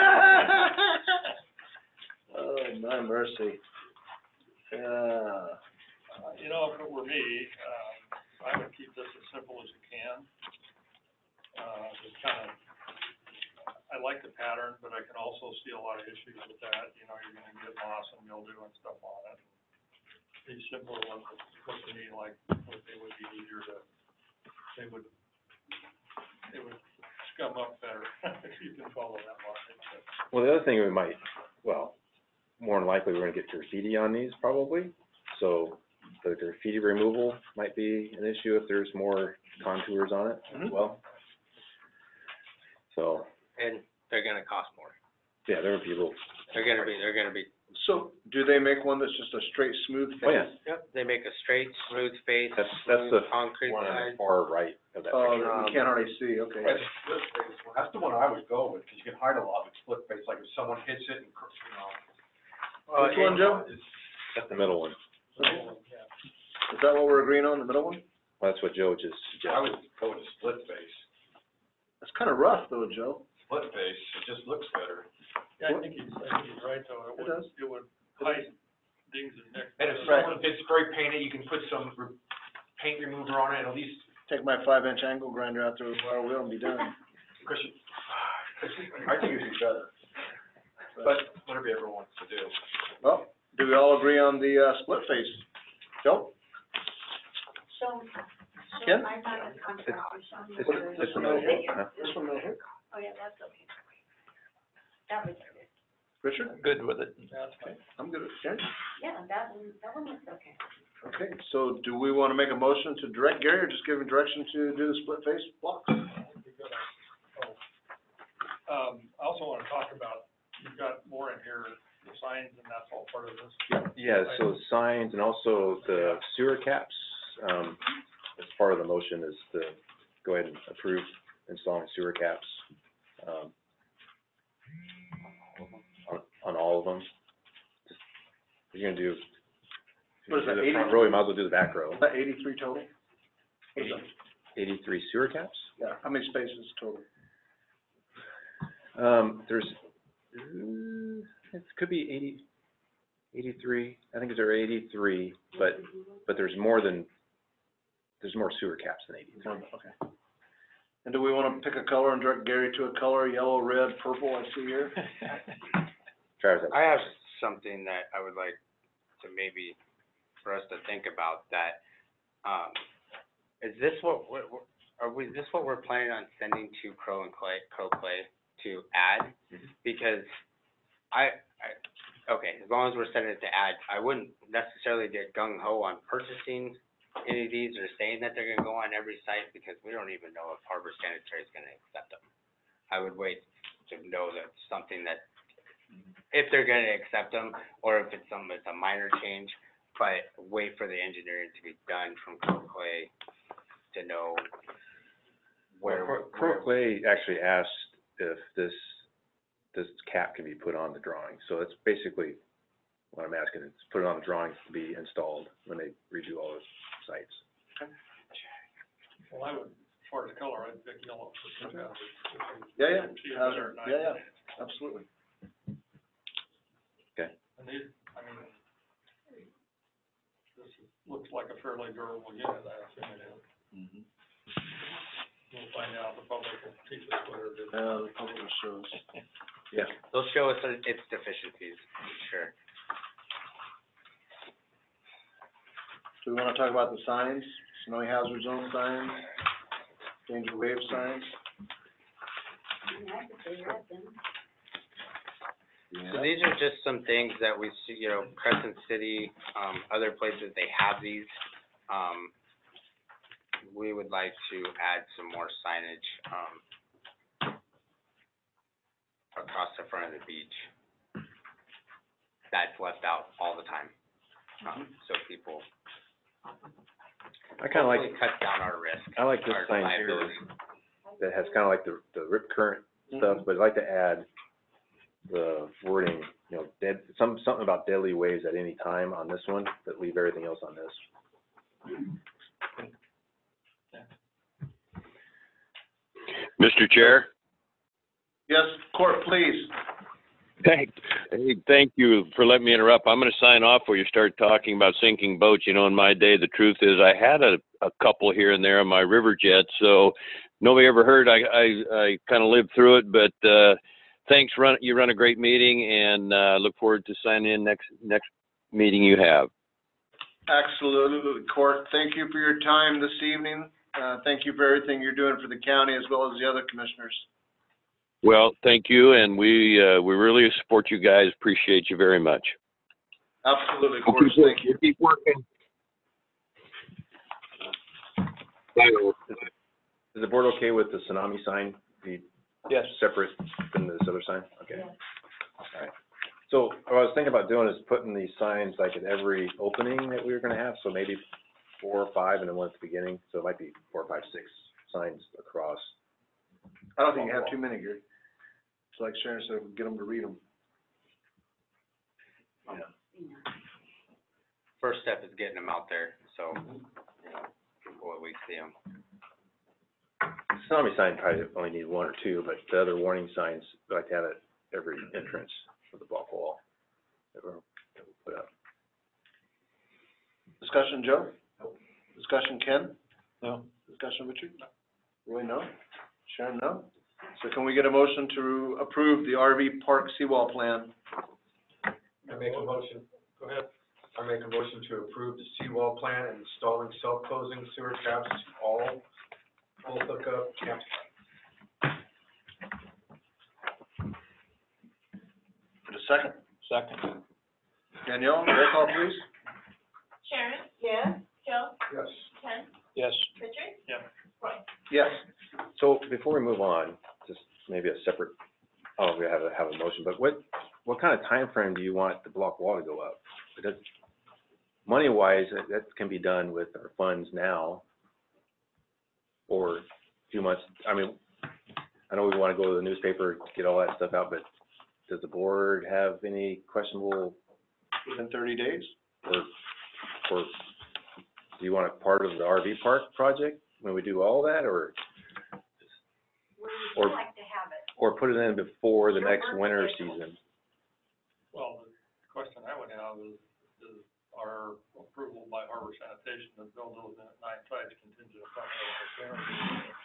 Oh, my mercy. Yeah.
Uh, You know, if it were me, um, I would keep this as simple as you can. Uh, just kind of, I like the pattern, but I can also see a lot of issues with that. You know, you're gonna get moss and mildew and stuff on it. These simpler ones look to me like they would be easier to, they would, they would scum up better, if you can follow that logic. But
Well, the other thing we might, well, more than likely, we're gonna get graffiti on these probably. So the graffiti removal might be an issue if there's more contours on it as well. So,
And they're gonna cost more.
yeah, there would be a little,
They're gonna be, they're gonna be,
So, do they make one that's just a straight, smooth face?
oh, yeah,
yep, they make a straight, smooth face,
that's, that's
smooth
the
concrete
one on
side.
the far right of that
Oh,
picture.
you can't hardly see, okay.
That's a split face one. That's the one I would go with, because you can hide a lot with split face, like if someone hits it and, cr- you know. Uh,
Which one, Joe?
it's-
That's the middle one.
Is that what we're agreeing on, the middle one?
Well, that's what Joe just
I
suggested.
would go with a split face.
That's kind of rough though, Joe.
Split face, it just looks better.
yeah, I think he's, I think he's right though. It
It
would,
does.
it would hide things and nick.
And if
Right.
someone gets spray painted, you can put some re- paint remover on it, and at least,
Take my five inch angle grinder out there with a wire wheel and be done.
Christian, I think it'd be better, but whatever everyone wants to do.
Well, do we all agree on the, uh, split face? Joe?
So, so
Ken?
I got a contract or something.
It's,
for-
it's the middle one, huh?
This one right here?
Oh, yeah, that's okay. That was good.
Richard?
Good with it.
That's fine.
I'm good with Karen.
Yeah, that one, that one looks okay.
Okay, so do we wanna make a motion to direct Gary or just give him direction to do the split face blocks?
That'd be good. Oh. Um, I also wanna talk about, you've got more in here, the signs, and that's all part of this.
Yeah, so signs and also the sewer caps, um, as part of the motion is to go ahead and approve installing sewer caps, um, on, on all of them. Just- if you're gonna do, if
What
you're
is
gonna
that,
do the front
eighty?
row, you might as well do the back row.
Is that eighty-three total? What is that?
Eighty-three sewer caps?
Yeah, how many spaces total?
Um, there's, uh, it could be eighty, eighty-three, I think there are eighty-three, but, but there's more than, there's more sewer caps than eighty-three.
Okay. And do we wanna pick a color and direct Gary to a color, yellow, red, purple, I see here?
Travis,
I have something that I would like to maybe, for us to think about, that, um, is this what, what, what- are we, is this what we're planning on sending to Crow and Clay, Crow Clay to add?
Mhm.
Because I, I, okay, as long as we're sending it to add, I wouldn't necessarily get gung ho on purchasing any of these or saying that they're gonna go on every site, because we don't even know if Harbor Sanitary is gonna accept them. I would wait to know that something that, if they're gonna accept them, or if it's some, it's a minor change, but wait for the engineering to be done from Crow Clay to know where,
Well,
where.
Crow Clay actually asked if this, this cap can be put on the drawing, so that's basically what I'm asking, is put it on the drawings to be installed when they redo all those sites.
Well, I would, as far as color, I'd pick yellow for some coverage.
Yeah, yeah,
See it
Uh,
better at night.
yeah, yeah, absolutely.
And these, I mean, this is- looks like a fairly durable unit, I assume it is.
Mm-hmm.
We'll find out, the public will teach us whether it is.
Uh, the public shows.
Yeah.
They'll show us its deficiencies, sure.
Do we wanna talk about the signs, snowy hazard zone signs, danger wave signs?
Yeah, I could say that then.
So these are just some things that we see, you know, Crescent City, um, other places, they have these. Um, we would like to add some more signage, um, across the front of the beach. That's left out all the time, um, so people
I kinda like,
hopefully cut down our risk,
I like this
our
sign here
liability.
that has kinda like the, the rip current stuff, but I'd like to add the wording, you know, dead, some, something about deadly waves at any time on this one, but leave everything else on this.
Mister Chair,
Yes, Court, please.
Thank, hey, thank you for letting me interrupt. I'm gonna sign off before you start talking about sinking boats. You know, in my day, the truth is I had a, a couple here and there on my river jet, so nobody ever heard. I, I, I kinda lived through it, but, uh, thanks, run, you run a great meeting, and, uh, look forward to signing in next, next meeting you have.
Absolutely, Court. Thank you for your time this evening. Uh, thank you for everything you're doing for the county as well as the other commissioners.
Well, thank you, and we, uh, we really support you guys. Appreciate you very much.
Absolutely,
We'll
Court.
keep wor-
Thank you.
we'll keep working. Bye.
Is the board okay with the tsunami sign be
Yes.
separate than this other sign? Okay.
Yeah.
All right. So what I was thinking about doing is putting these signs like at every opening that we were gonna have, so maybe four or five and then one at the beginning, so it might be four, five, six signs across.
I don't think you have too many, Gary. It's like Sharon said, get them to read them.
Um, First step is getting them out there, so, you know, before we see them.
Tsunami sign probably only need one or two, but the other warning signs, we like to have at every entrance for the block wall that we're, that we put up.
Discussion, Joe? Discussion, Ken?
No.
Discussion, Richard? Roy, no? Sharon, no? So can we get a motion to approve the R V park seawall plan?
I make a motion,
Go ahead.
I make a motion to approve the seawall plan and installing self-closing sewer taps to all full hookup campsites.
For the second.
Second.
Danielle, roll call, please.
Sharon?
Yes?
Joe?
Yes.
Ken?
Yes.
Richard?
Yeah.
Roy?
Yes.
So before we move on, just maybe a separate, oh, we have a, have a motion, but what, what kind of time frame do you want the block wall to go up? Because money-wise, that, that can be done with our funds now, or a few months. I mean, I know we want to go to the newspaper, get all that stuff out, but does the board have any questionable,
Within thirty days?
or, or do you want it part of the R V park project when we do all that, or,
Where
Or-
would you like to have it?
or put it in before the
Your
next
work
winter
schedule.
season?
Well, the question I would have is, is our approval by Harbor Sanitation to build those in at nine sites contingent upon the clearance?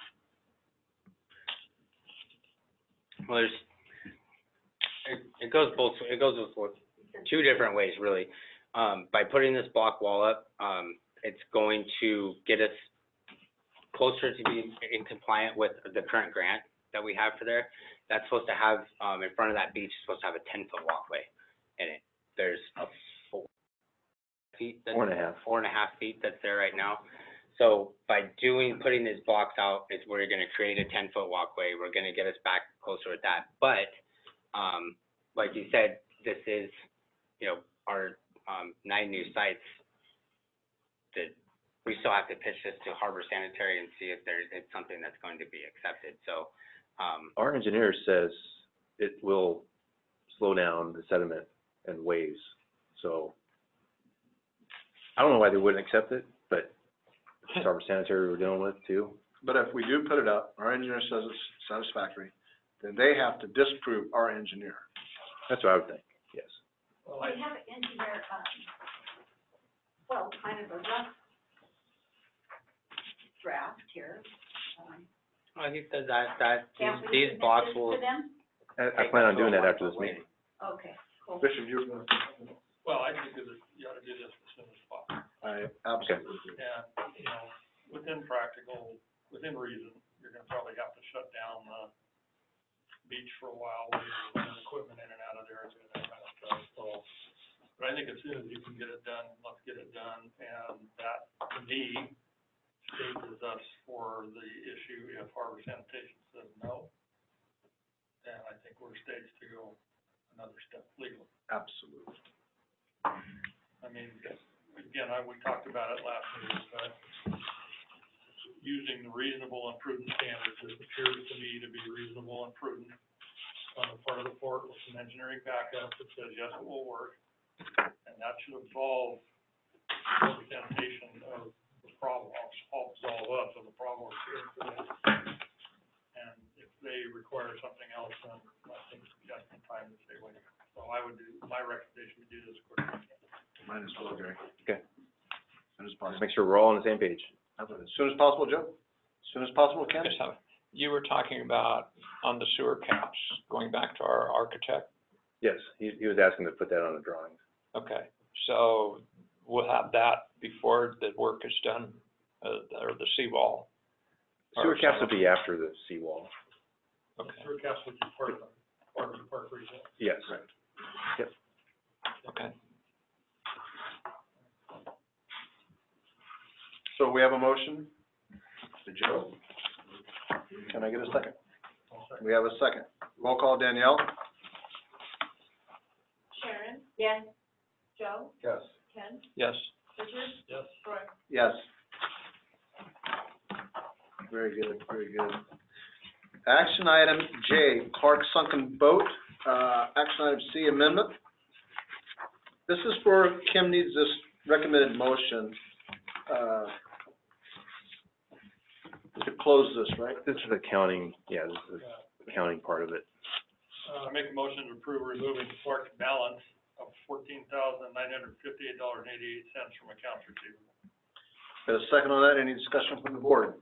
Well, there's, it, it goes both, it goes with, with two different ways, really. Um, by putting this block wall up, um, it's going to get us closer to being in compliant with the current grant that we have for there. That's supposed to have, um, in front of that beach, it's supposed to have a ten-foot walkway in it. There's a four feet, that's,
Four and a half.
four and a half feet that's there right now. So by doing, putting these blocks out, is we're gonna create a ten-foot walkway. We're gonna get us back closer with that. But, um, like you said, this is, you know, our, um, nine new sites that we still have to pitch this to Harbor Sanitary and see if there's, it's something that's going to be accepted. So, um,
Our engineer says it will slow down the sediment and waves, so I don't know why they wouldn't accept it, but it's Harbor Sanitary we're dealing with too.
But if we do put it up, our engineer says it's satisfactory, then they have to disprove our engineer.
That's what I would think, yes.
Well, I,
We have an engineer, um, well, kind of a rough draft here. Um,
I think that, that, that,
Can't we
these, these
submit
blocks
this
will.
to them?
I, I plan on doing that after this meeting.
Okay, cool.
Bishop, you,
well, I think that you ought to do this as soon as possible.
I absolutely agree.
And, you know, within practical, within reason, you're gonna probably have to shut down the beach for a while, with equipment in and out of there, and that kind of stuff, so. But I think as soon as you can get it done, let's get it done, and that, to me, stages us for the issue if Harbor Sanitation says no. And I think we're staged to go another step legally.
Absolutely.
I mean, again, I, we talked about it last meeting, but using the reasonable and prudent standards, it appears to me to be reasonable and prudent on the part of the port with some engineering backup that says, yes, it will work. And that should absolve the sanitation of the problem, absolve us of the problem we're experiencing today. And if they require something else, then I think just in time to say, wait. So I would do, my recommendation would do this quickly.
Mine as well, Gary.
Okay.
As soon as
Just
possible.
make sure we're all on the same page.
As soon as possible, Joe? As soon as possible, Ken?
Yes, uh, you were talking about on the sewer caps, going back to our architect.
Yes, he, he was asking to put that on the drawings.
Okay, so we'll have that before the work is done, uh, or the seawall.
Sewer
Or
caps
some-
would be after the seawall.
Okay,
Sewer caps would be part of, the- part of the park resort.
Yes.
okay.
So we have a motion. Joe? Can I get a second?
I'll second.
We have a second. Roll call, Danielle?
Sharon,
Yes.
Joe,
Yes.
Ken,
Yes,
Yes.
Richard, Troy.
Yes. Very good, very good. Action item J, Clark Sunken Boat, uh, action item C, amendment. This is for, Kim needs this recommended motion, uh, to close this, right?
This is accounting, yeah, this is the accounting part of it.
Uh, make a motion to approve removing Clark's balance of fourteen thousand nine hundred fifty-eight dollars and eighty-eight cents from accounts receivable.
Got a second on that? Any discussion from the board?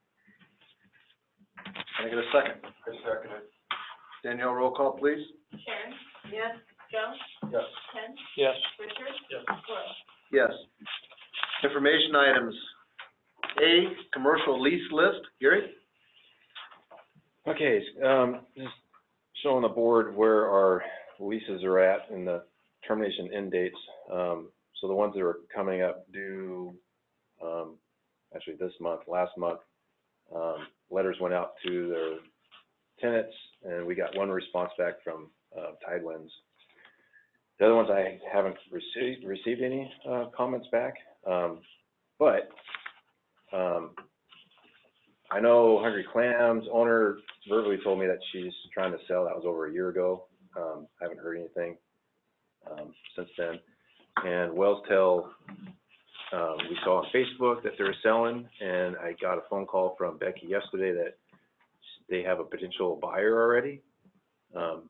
Can I get a second?
I second it.
Danielle, roll call, please.
Sharon,
Yes.
Joe,
Yes.
Ken,
yes,
Richard,
Yes.
Troy.
Yes. Information items. A, commercial lease list. Gary?
Okay, um, just showing the board where our leases are at and the termination end dates. Um, so the ones that are coming up due, um, actually this month, last month, um, letters went out to their tenants and we got one response back from, uh, Tidewinds. The other ones I haven't received, received any, uh, comments back. Um, but, um, I know Hungry Clams owner verbally told me that she's trying to sell. That was over a year ago. Um, I haven't heard anything, um, since then. And Wellstel, um, we saw on Facebook that they're selling, and I got a phone call from Becky yesterday that they have a potential buyer already. Um,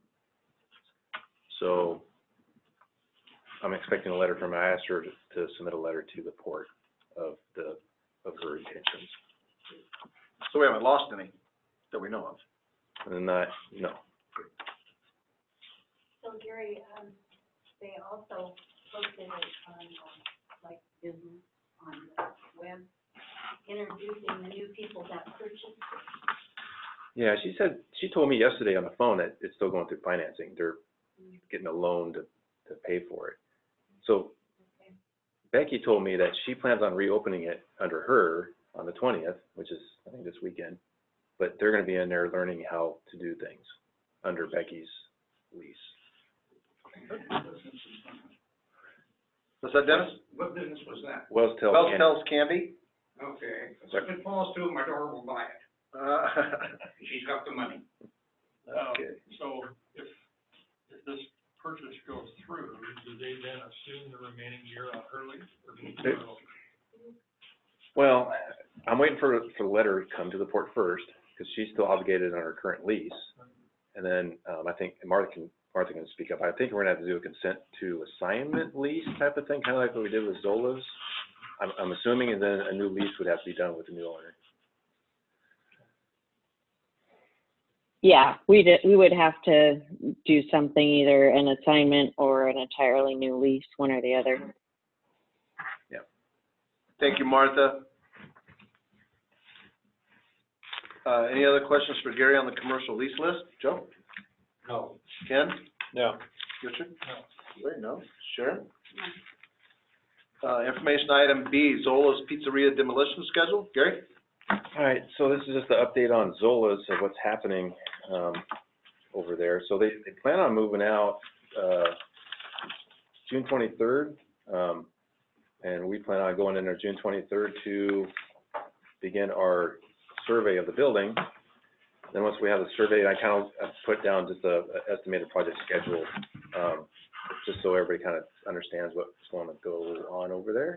so I'm expecting a letter from her. I asked her to, to submit a letter to the port of the, of her intentions.
So we haven't lost any that we know of.
And that, no.
So Gary, um, they also posted it on, um, like, business on the web, introducing the new people that purchased it.
Yeah, she said, she told me yesterday on the phone that it's still going through financing. They're getting a loan to, to pay for it. So
Okay.
Becky told me that she plans on reopening it under her on the twentieth, which is, I think, this weekend. But they're gonna be in there learning how to do things under Becky's lease.
What's that, Dennis?
What business was that?
Wellstel.
Wellstel's Candy?
Okay, so if it falls through, my daughter will buy it.
Uh,
She's got the money.
Um,
Okay.
so if, if this purchase goes through, do they then assume the remaining year on her lease? Or do they-
Well, I'm waiting for, for the letter to come to the port first, because she's still obligated on her current lease. And then, um, I think, and Martha can, Martha can speak up, I think we're gonna have to do a consent to assignment lease type of thing, kinda like what we did with Zola's. I'm, I'm assuming, and then a new lease would have to be done with the new owner.
Yeah, we did, we would have to do something, either an assignment or an entirely new lease, one or the other.
Thank you, Martha. Uh, any other questions for Gary on the commercial lease list? Joe?
No.
Ken?
no.
Richard? Wait, no. Sharon? Uh, information item B, Zola's Pizzeria demolition schedule. Gary?
All right, so this is just an update on Zola's of what's happening, um, over there. So they, they plan on moving out, uh, June twenty-third, um, and we plan on going in there June twenty-third to begin our survey of the building. Then once we have the survey, I kind of I put down just a, a estimated project schedule, um, just so everybody kind of understands what's going to go on over there.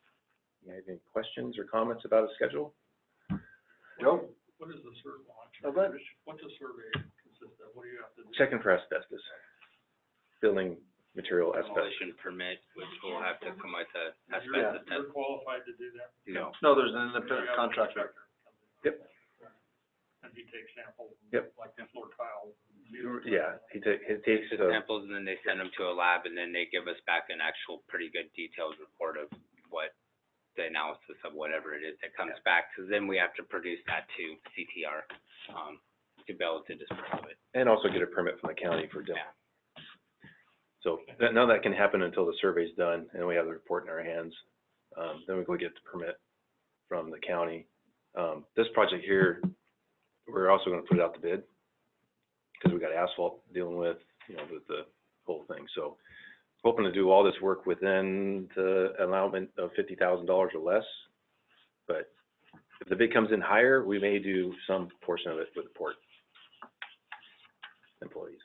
You have any questions or comments about the schedule?
Joe?
What is the cert launch?
Uh, go ahead.
What's a survey consist of? What do you have to do?
Checking for asbestos, filling material asbestos.
Demolition permit, which will have to come with a
You're,
asbestos
you're
test.
qualified to do that?
No.
No, there's an
You
independent
have a
contractor.
Yep.
And he takes samples,
Yep.
like the floor tile.
Yeah, he ta- he takes
The
the,
samples, and then they send them to a lab, and then they give us back an actual pretty good detailed report of what the analysis of whatever it is that comes back, because then we have to produce that to C T R, um, to be able to dispose of it.
and also get a permit from the county for demo.
Yeah.
So, that, none of that can happen until the survey's done and we have the report in our hands. Um, then we go get the permit from the county. Um, this project here, we're also gonna put it out to bid, because we got asphalt dealing with, you know, with the whole thing, so hoping to do all this work within the allowance of fifty thousand dollars or less, but if the bid comes in higher, we may do some portion of it with the port employees.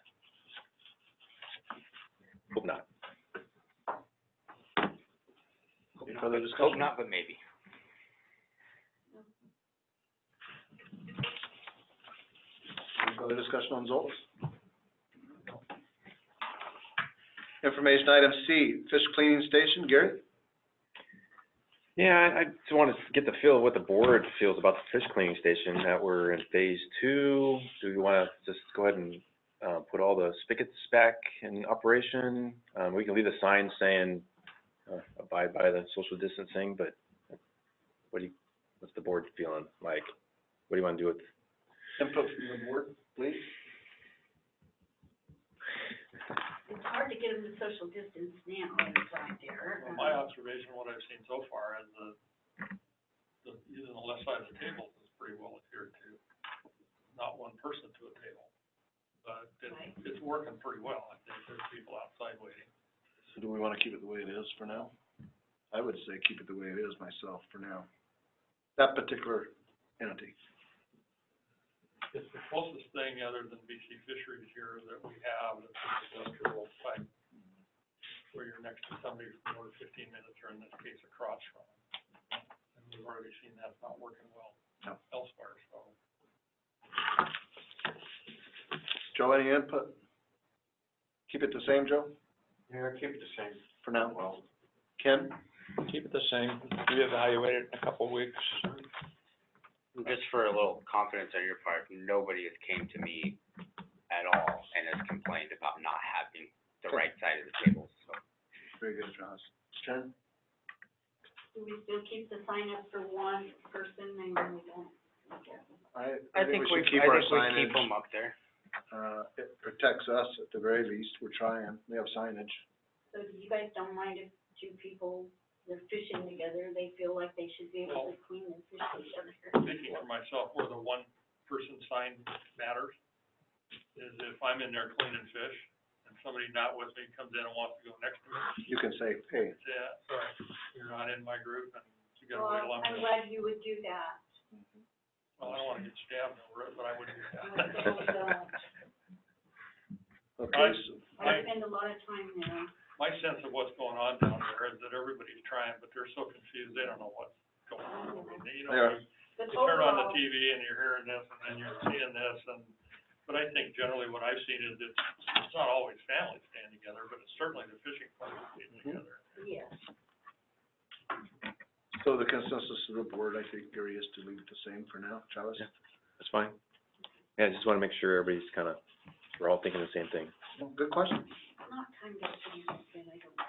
Hope not.
Further
Hope
discussion?
not, but maybe.
Any further discussion on Zolts? Information item C, fish cleaning station, Gary?
Yeah, I, I just want to get the feel of what the board feels about the fish cleaning station, that we're in phase two. Do we want to just go ahead and, uh, put all the spigots back in operation? Um, we can leave a sign saying, uh, abide by the social distancing, but what do you, what's the board feeling like? What do you want to do with?
Input from the board, please.
It's hard to get them to social distance now, it's out there.
Well, my observation, what I've seen so far, is the, the, using the left side of the tables is pretty well adhered to. Not one person to a table, but it,
Right.
it's working pretty well. I think there's people outside waiting.
So do we want to keep it the way it is for now? I would say keep it the way it is myself for now. That particular entity.
It's the closest thing other than B C Fisheries here that we have that's an industrial type, where you're next to somebody for more than fifteen minutes, or in this case, across from them. And we've already seen that's not working well
No.
elsewhere, so.
Joe, any input? Keep it the same, Joe,
Yeah, keep it the same.
for now?
Well,
Ken?
Keep it the same, reevaluate it in a couple of weeks.
Just for a little confidence on your part, nobody has came to me at all and has complained about not having the right side of the tables, so.
Very good, Josh. Jen?
Do we still keep the sign up for one person and then we don't look at them?
I,
I think we,
should keep
I
our
think we keep
signage.
them up there.
Uh, it protects us at the very least. We're trying. We have signage.
So you guys don't mind if two people, they're fishing together, they feel like they should be able to clean and fish together?
Speaking for myself, where the one person sign matters, is if I'm in there cleaning fish, and somebody not with me comes in and wants to go next to me,
You can say, hey,
say, yeah, sorry, you're not in my group, and you gotta wait a
Well,
long
I'm
time.
glad you would do that.
Well, I don't wanna get stabbed over it, but I would do that.
Most people don't.
okay,
I-
so,
I spend a lot of time there.
My sense of what's going on down there is that everybody's trying, but they're so confused, they don't know what's going on. I mean, you know,
They are.
you,
But
you turn on the
overall,
T V and you're hearing this, and then you're seeing this, and, but I think generally what I've seen is it's, it's not always families staying together, but it's certainly the fishing parties staying together.
yes.
so the consensus of the board, I think, Gary, is to leave it the same for now. Travis?
Yeah. That's fine. Yeah, I just want to make sure everybody's kind of, we're all thinking the same thing.
Good question.
Not time to change it, but I don't.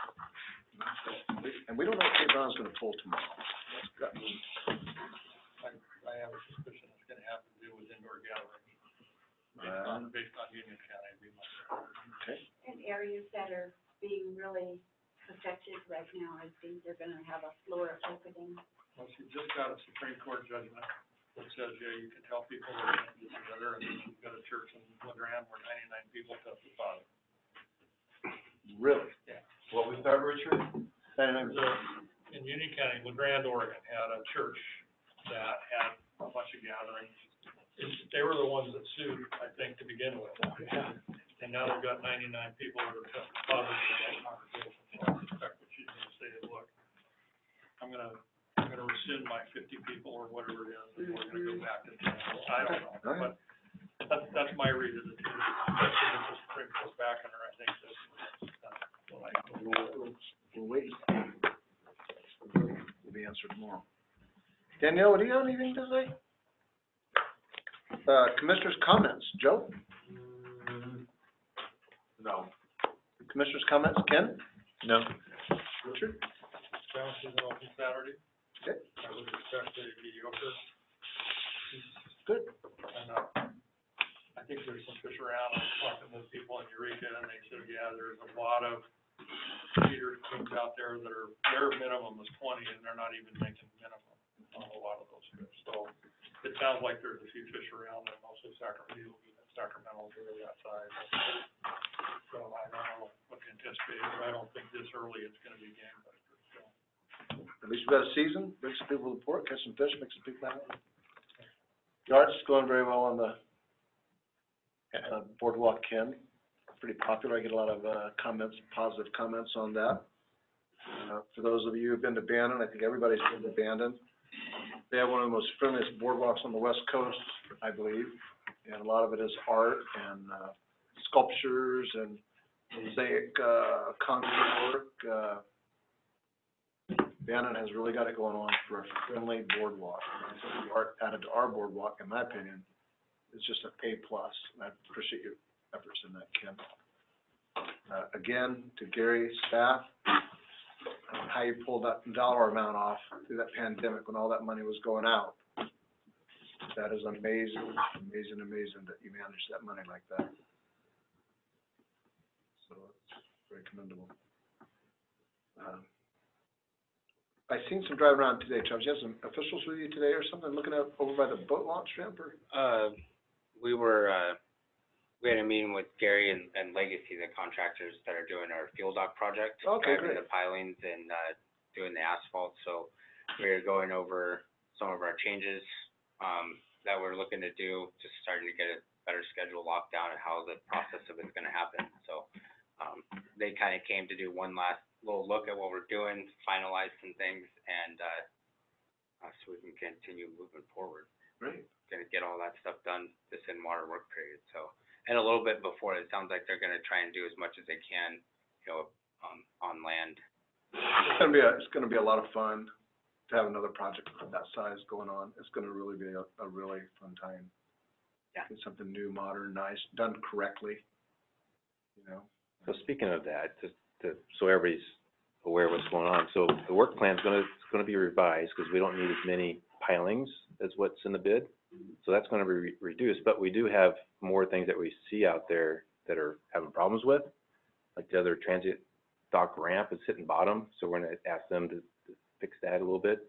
And we don't know if Cape Brown's gonna pull tomorrow.
I, I have a suspicion it's gonna have to do with indoor gatherings, based on, based on Union County, would be my
Okay.
In areas that are being really affected right now, I think they're gonna have a slower opening.
Well, she just got a Supreme Court judgment that says, yeah, you can tell people they can't get together, and you've got a church in LeGrand where ninety-nine people tested positive.
Really?
what was that, Richard?
And then-
The, in Union County, LeGrand, Oregon, had a church that had a bunch of gatherings. It's, they were the ones that sued, I think, to begin with. And now they've got ninety-nine people that are tested positive in that congregation, so I suspect what she's gonna say is, look, I'm gonna, I'm gonna rescind my fifty people or whatever it is, and we're gonna go back to ten. I don't know,
All right.
but that's, that's my read of the two, especially if the Supreme Court back on her, I think that's, that's what I.
We'll, we'll wait. Will be answered tomorrow. Danielle, do you have anything to say? Uh, commissioners' comments, Joe?
No.
Commissioners' comments, Ken?
No.
Richard?
Balance is open Saturday.
Okay.
I would expect a mediocre.
Good.
And, uh, I think there's some fish around, I was talking with people in Eureka, and they said, yeah, there's a lot of feeder teams out there that are, their minimum is twenty, and they're not even making minimum on a lot of those fish. So, it sounds like there's a few fish around, and mostly Sacramento, Sacramento's really that size. So, I don't know what to anticipate, but I don't think this early it's gonna be gangbusters, so.
At least we've got a season, bring some people to the port, catch some fish, make some people happy. The art's going very well on the, uh, Boardwalk Ken. Pretty popular, I get a lot of, uh, comments, positive comments on that. Uh, for those of you who've been to Bandon, I think everybody's been to Bandon. They have one of the most friendliest boardwalks on the west coast, I believe, and a lot of it is art and, uh, sculptures and mosaic, uh, concrete work, uh, Bandon has really got it going on for a friendly boardwalk. And so the art added to our boardwalk, in my opinion, is just an A plus. And I appreciate your efforts in that, Ken. Uh, again, to Gary's staff, uh, how you pulled that dollar amount off through that pandemic when all that money was going out. That is amazing, amazing, amazing that you managed that money like that. So it's very commendable. Um, I seen some driving around today, Travis. You have some officials with you today or something, looking up over by the boat launch ramp or?
Uh, we were, uh, we had a meeting with Gary and, and Legacy, the contractors that are doing our fuel dock project.
Okay,
driving
great.
the pilings and, uh, doing the asphalt, so we were going over some of our changes, um, that we're looking to do, just starting to get a better schedule locked down and how the process of it's gonna happen, so, um, they kinda came to do one last little look at what we're doing, finalize some things, and, uh, uh, so we can continue moving forward.
Great.
Gonna get all that stuff done this in-water work period, so, and a little bit before, it sounds like they're gonna try and do as much as they can, you know, um, on land.
It's gonna be a, it's gonna be a lot of fun to have another project of that size going on. It's gonna really be a, a really fun time.
Yeah.
It's something new, modern, nice, done correctly, you know?
So speaking of that, just to, so everybody's aware of what's going on, so the work plan's gonna, it's gonna be revised, because we don't need as many pilings as what's in the bid. So that's gonna be re- reduced, but we do have more things that we see out there that are having problems with, like the other transit dock ramp is hitting bottom, so we're gonna ask them to, to fix that a little bit.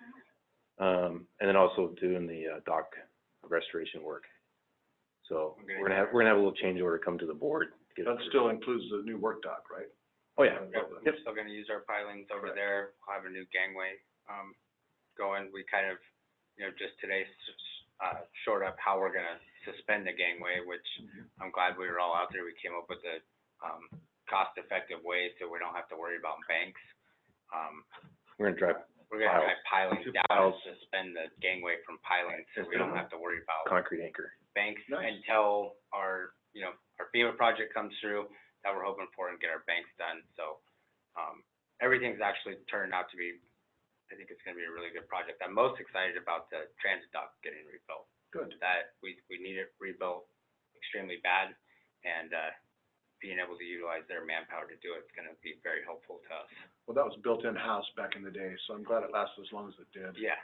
Um, and then also doing the, uh, dock restoration work. So we're gonna have, we're gonna have a little change order come to the board. to get
That
approved.
still includes the new work dock, right?
Oh, yeah.
Yep, we're still gonna use our pilings over
Correct.
there, we'll have a new gangway, um, going, we kind of, you know, just today, s- uh, shored up how we're gonna suspend the gangway, which I'm glad we were all out there, we came up with a, um, cost-effective way, so we don't have to worry about banks. Um,
We're gonna drive
we're gonna
Piles.
drive pilings
Two
down,
piles.
and suspend the gangway from pilings, so we don't have to worry about
concrete anchor.
banks
Nice.
until our, you know, our FEMA project comes through, that we're hoping for, and get our banks done, so, um, everything's actually turned out to be, I think it's gonna be a really good project. I'm most excited about the transit dock getting rebuilt.
Good.
That, we, we need it rebuilt extremely bad, and, uh, being able to utilize their manpower to do it is gonna be very helpful to us.
Well, that was built in-house back in the day, so I'm glad it lasted as long as it did.
Yeah.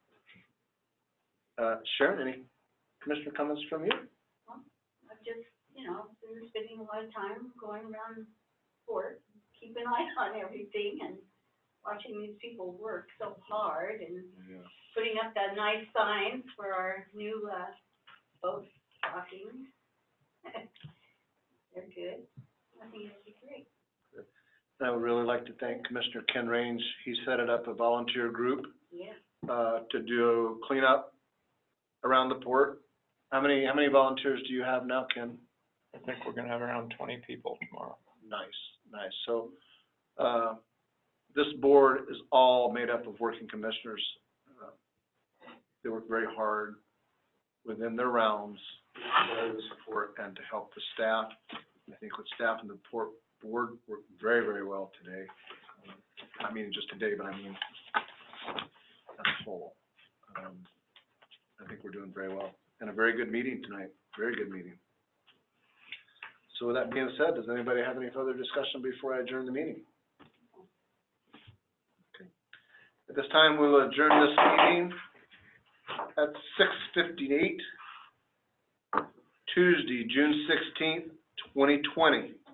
Uh, Sharon, any commissioner comments from you?
I've just, you know, been spending a lot of time going around the port, keeping an eye on everything and watching these people work so hard and
Yeah.
putting up that nice signs for our new, uh, boat stockings. They're good. I think it'll be great.
I would really like to thank Commissioner Ken Range. He set it up a volunteer group,
Yeah.
uh, to do cleanup around the port. How many, how many volunteers do you have now, Ken?
I think we're gonna have around twenty people tomorrow.
Nice, nice. So, uh, this board is all made up of working commissioners. Uh, They work very hard within their realms to provide the support and to help the staff. I think with staff and the port board worked very, very well today. I mean, just today, but I mean, as a whole. Um, I think we're doing very well. And a very good meeting tonight, very good meeting. So with that being said, does anybody have any further discussion before I adjourn the meeting? Okay. At this time, we'll adjourn this meeting at six fifty-eight, Tuesday, June sixteenth, twenty twenty.